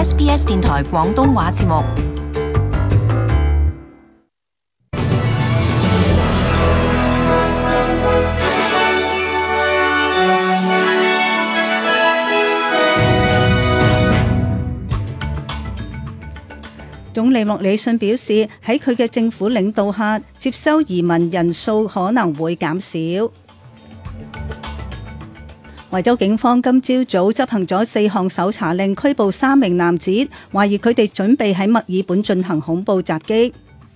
SBS 電台廣東話節目。 總理莫里遜表示，喺佢嘅政府領導下，接收移民人數可能會減少。維州警方今朝早執行咗4項搜查令，拘捕3名男子，懷疑佢哋準備喺墨爾本進行恐怖襲擊。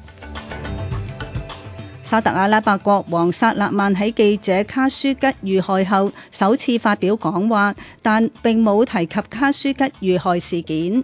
沙特阿拉伯國王薩勒曼喺記者卡舒吉遇害後首次發表講話，但並冇提及卡舒吉遇害事件。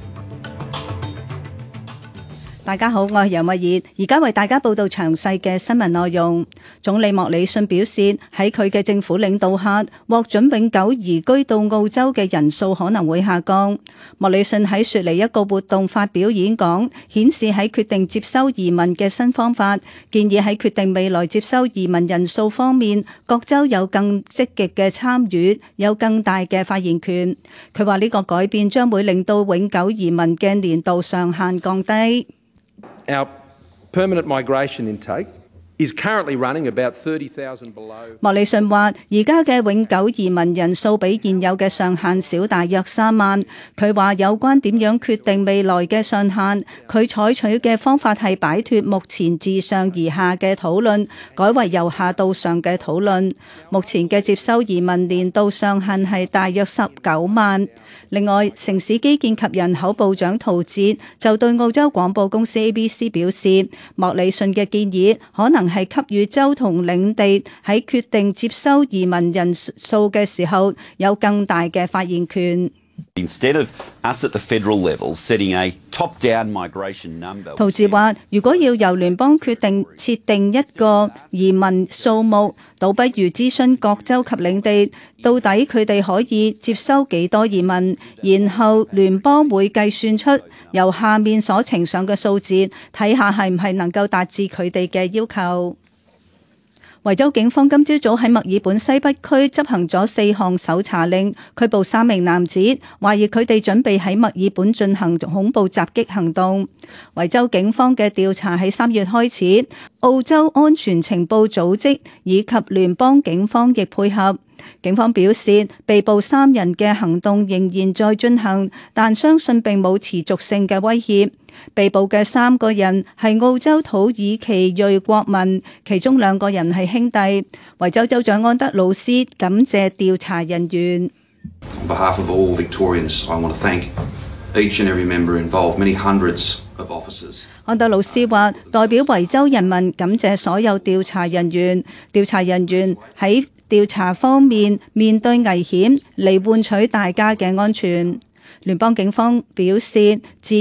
大家好，我係楊慧儀，而家為大家報道詳細嘅新聞內容。總理莫里遜表示，喺佢嘅政府領導下，獲准永久移居到澳洲嘅人數可能會下降。莫里遜喺雪梨一個活動發表演講，顯示喺決定接收移民嘅新方法，建議喺決定未來接收移民人數方面，各州有更積極嘅參與，有更大嘅發言權。佢話呢個改變將會令到永久移民嘅年度上限降低。 Our permanent migration intake is currently running about 30,000 below. 莫里遜話：而家嘅永久移民人數比現有嘅上限少大約3萬。佢話有關點樣決定未來嘅上限，佢採取嘅方法係擺脫目前自上而下嘅討論，改為由下到上嘅討論。目前嘅接收移民年度上限係大約19萬。另外，城市基建及人口部長陶哲就對澳洲廣播公司 ABC 表示，莫里遜嘅建議可能係給予州同領地喺決定接收移民人數嘅時候有更大嘅發言權。 Instead of us at the federal level setting a top-down migration number， 陶哲話：如果要由聯邦決定設定一個移民數目，倒不如諮詢各州及領地，到底佢哋可以接收幾多移民，然後聯邦會計算出由下面所呈上嘅數字，睇下係唔係能夠達至佢哋嘅要求。維州警方今朝早喺墨爾本西北區執行咗4項搜查令，拘捕3名男子，懷疑佢哋準備喺墨爾本進行恐怖襲擊行動。維州警方嘅調查喺3月開始，澳洲安全情報組織以及聯邦警方亦配合。警方表示，被捕3人嘅行動仍然在進行，但相信並冇持續性嘅威脅。被捕嘅3個人係澳洲土耳其裔國民，其中2個人係兄弟。維州州長安德魯斯感謝調查人員。 On behalf of all Victorians, I want to thank each and every member involved, many hundreds of officers. 安德魯斯話：代表維州人民感謝所有調查人員。調查人員喺調查方面面對危險，嚟換取大家嘅安全。聯邦警方表示，自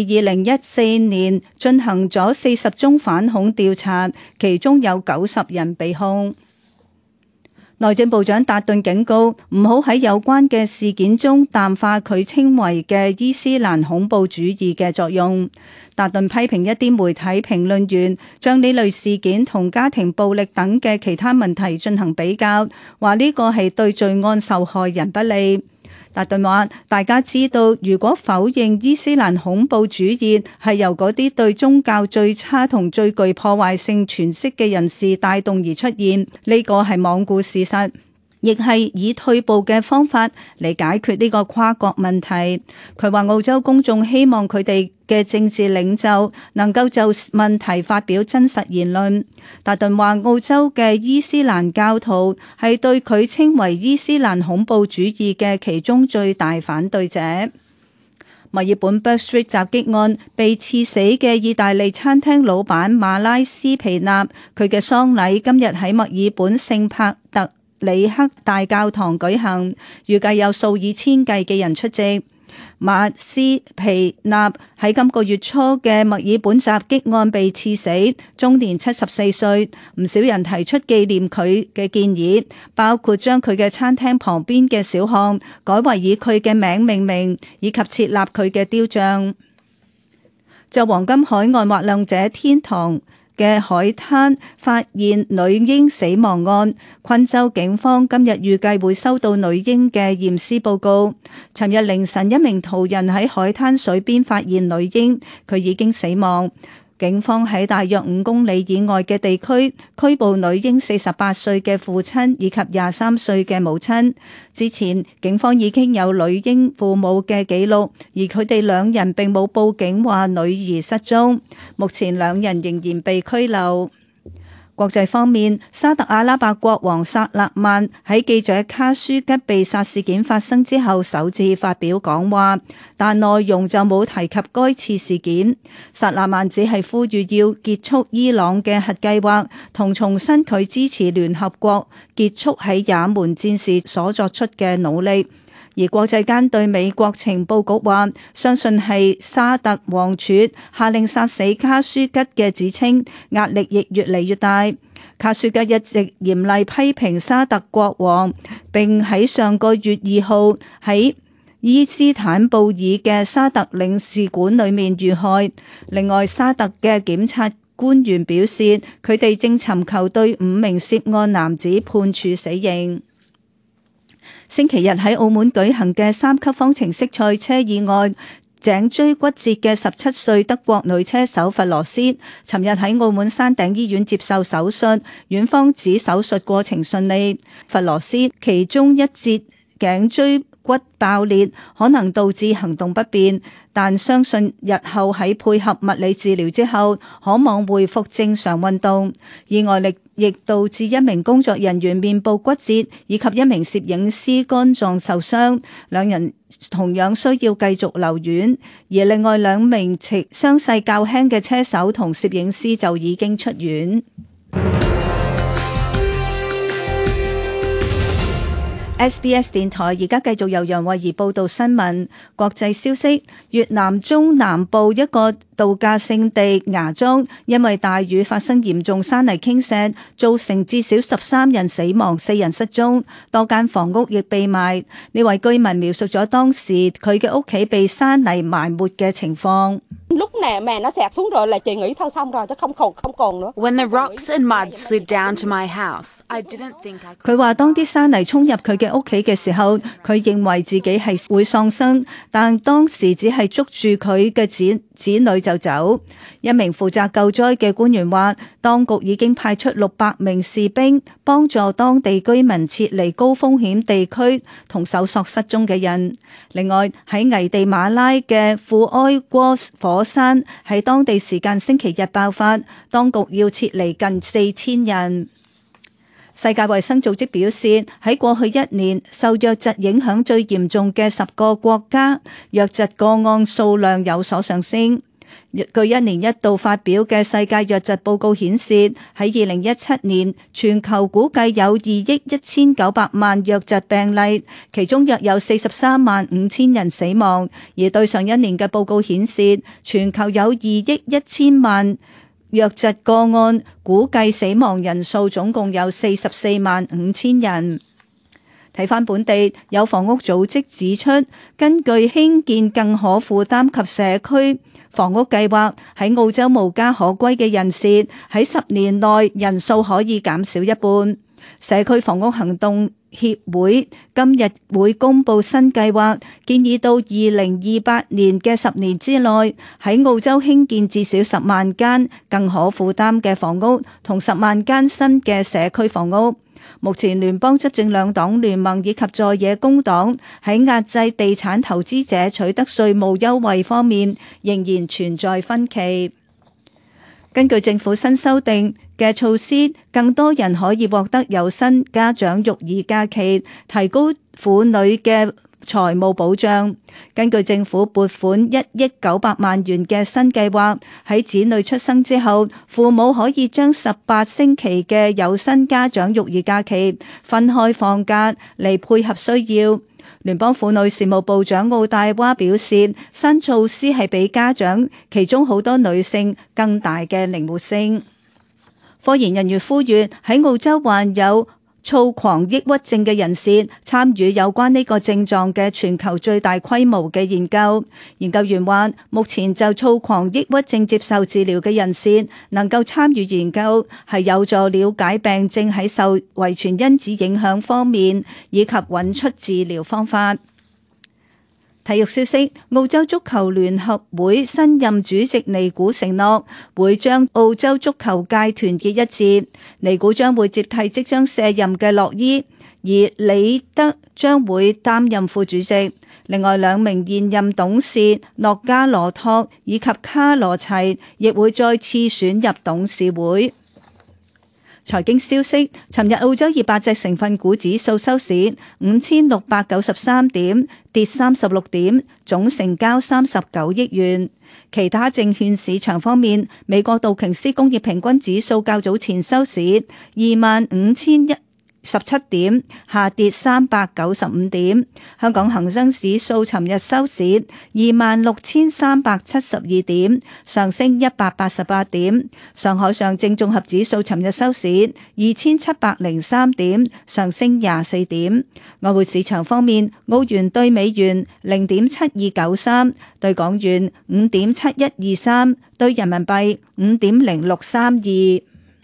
2014年進行咗40宗反恐調查，其中有90人被控。內政部長達頓警告，唔好喺有關嘅事件中淡化佢稱為嘅伊斯蘭恐怖主義嘅作用。達頓批評一啲媒體評論員將呢類事件同家庭暴力等嘅其他問題進行比較，話呢個係對罪案受害人不利。達頓話：大家知道，如果否認伊斯蘭恐怖主義係由嗰啲對宗教最差同最具破壞性詮釋嘅人士帶動而出現，呢個係罔顧事實，亦係以退步嘅方法嚟解決呢個跨國問題。佢話澳洲公眾希望佢哋嘅政治領袖能夠就問題發表真實言論。達頓話澳洲嘅伊斯蘭教徒係對佢稱為伊斯蘭恐怖主義嘅其中最大反對者。墨爾本 Bourke Street 襲擊案被刺死嘅意大利餐廳老闆馬拉斯皮納，佢嘅喪禮今日喺墨爾本聖帕特里克大教堂舉行，預計有數以千計嘅人出席。馬斯皮納喺今個月初嘅墨爾本襲擊案被刺死，終年74歲。唔少人提出紀念佢嘅建議，包括將佢嘅餐廳旁邊嘅小巷改為以佢嘅名命名，以及設立佢嘅雕像。就黃金海岸滑浪者天堂嘅海灘發現女嬰死亡案，昆州警方今日預計會收到女嬰嘅驗屍報告。尋日凌晨，一名途人喺海灘水邊發現女嬰，佢已經死亡。警方喺大約5公里以外嘅地區拘捕女嬰48歲嘅父親以及23歲嘅母親。之前警方已經有女嬰父母嘅記錄，而佢哋兩人並冇報警話女兒失蹤。目前兩人仍然被拘留。國際方面，沙特阿拉伯國王薩勒曼喺記者卡舒吉被殺事件發生之後首次發表講話，但內容就冇提及該次事件。薩勒曼只係呼籲要結束伊朗嘅核計劃，同重申佢支持聯合國結束喺也門戰事所作出嘅努力。而國際間對美國情報局話，相信係沙特王儲下令殺死卡舒吉嘅指稱，壓力亦越嚟越大。卡舒吉一直嚴厲批評沙特國王，並喺上個月2號喺伊斯坦布爾嘅沙特領事館裏面遇害。另外，沙特嘅檢察官員表示，佢哋正尋求對5名涉案男子判處死刑。星期日喺澳門舉行嘅3級方程式賽車意外，頸椎骨折嘅17歲德國女車手弗羅斯，尋日喺澳門山頂醫院接受手術，院方指手術過程順利。弗羅斯其中一節頸椎骨爆裂，可能導致行動不便，但相信日後喺配合物理治療之後，可望恢復正常運動。意外亦導致一名工作人員面部骨折，以及一名攝影師肝臟受傷，兩人同樣需要繼續留院。而另外2名傷勢較輕嘅車手同攝影師就已經出院。SBS 電台而家繼續由楊慧儀報道新聞。國際消息：越南中南部一個度假勝地芽莊因為大雨發生嚴重山泥傾瀉，造成至少13人死亡、4人失蹤，多間房屋亦被埋。呢位居民描述咗當時佢嘅屋企被山泥埋沒嘅情況。 When the rocks and mud slid down to my house, I didn't think I could. 佢話當啲山泥衝入佢嘅屋企嘅時候，佢認為自己係會喪生，但當時只係捉住佢嘅子女就走。一名負責救災嘅官員話，當局已經派出600名士兵幫助當地居民撤離高風險地區同搜索失蹤嘅人。另外喺危地馬拉嘅庫埃戈火山喺當地時間星期日爆發，當局要撤離近4000人。世界衛生組織表示，喺過去1年受瘧疾影響最嚴重嘅10個國家，瘧疾個案數量有所上升。據1年1度發表嘅世界瘧疾報告顯示，喺2017年，全球估計有2億1900萬瘧疾病例，其中約有43萬5千人死亡。而對上1年嘅報告顯示，全球有2億1000萬瘧疾個案，估計死亡人數總共有44萬5千人。睇返本地，有房屋組織指出，根據興建更可負擔及社區房屋計劃，喺澳洲無家可歸嘅人士喺10年內人數可以減少一半。社區房屋行動協會今日會公布新計劃，建議到2028年嘅10年之內，喺澳洲興建至少10萬間更可負擔嘅房屋，同10萬間新嘅社區房屋。目前聯邦執政兩黨聯盟以及在野工黨喺壓制地產投資者取得稅務優惠方面仍然存在分歧。根據政府新修訂嘅措施，更多人可以獲得有薪家長育兒假期，提高婦女嘅財務保障。根據政府撥款1億900萬元嘅新計劃，喺子女出生之後，父母可以將18星期嘅有薪家長育兒假期分開放假嚟配合需要。聯邦婦女事務部長奧黛娃表示，新措施係俾家長，其中好多女性更大嘅靈活性。科研人員呼籲喺澳洲患有躁狂抑鬱症嘅人士參與有關呢個症狀嘅全球最大規模嘅研究。研究員話，目前就躁狂抑鬱症接受治療嘅人士能夠參與研究，係有助了解病症喺受遺傳因子影響方面，以及揾出治療方法。體育消息，澳洲足球聯合會新任主席尼古承諾會將澳洲足球界團結一致。尼古將會接替即將卸任嘅洛伊，而李德將會擔任副主席。另外兩名現任董事諾加羅托以及卡羅齊亦會再次選入董事會。財經消息，尋日澳洲200隻成分股指數收市5693點，跌36點，總成交39億元。其他證券市場方面，美國道瓊斯工業平均指數較早前收市25017點，下跌395點。香港恒生指數尋日收市26372點，上升188點。上海上證綜合指數尋日收市2703點，上升24點。外匯市場方面，澳元兌美元0.7293，兌港元5.7123，兌人民幣5.0632。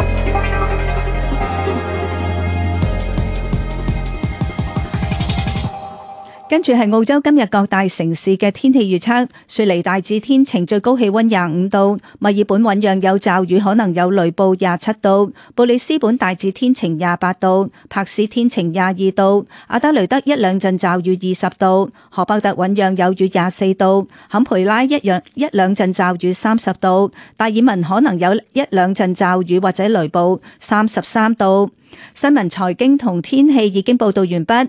跟住係澳洲今日各大城市嘅天氣預測：雪梨大致天晴，最高氣溫25度；墨爾本醞釀有驟雨，可能有雷暴27度；布里斯本大致天晴28度；柏斯天晴22度；阿德雷德一兩陣驟雨20度；荷伯特醞釀有雨24度；坎培拉一兩陣驟雨30度；達爾文可能有一兩陣驟雨或者雷暴33度。新聞、財經同天氣已經報道完畢。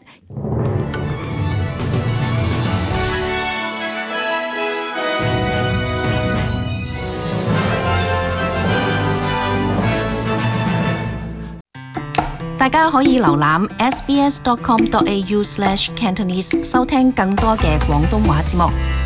大家可以瀏覽 sbs.com.au/cantonese 收聽更多嘅廣東話節目。